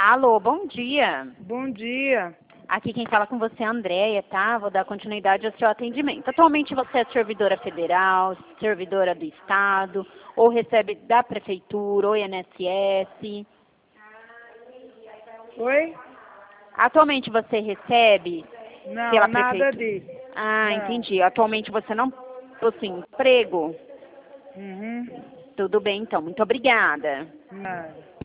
Alô, bom dia. Bom dia. Aqui quem fala com você é a Andréia, tá? Vou dar continuidade ao seu atendimento. Atualmente você é servidora federal, servidora do Estado, ou recebe da Prefeitura, ou INSS? Oi? Atualmente você recebe Não, pela nada Prefeitura? disso. Ah, Não. entendi. Atualmente você não possui emprego? Uhum. Tudo bem, então. Muito obrigada. Nada.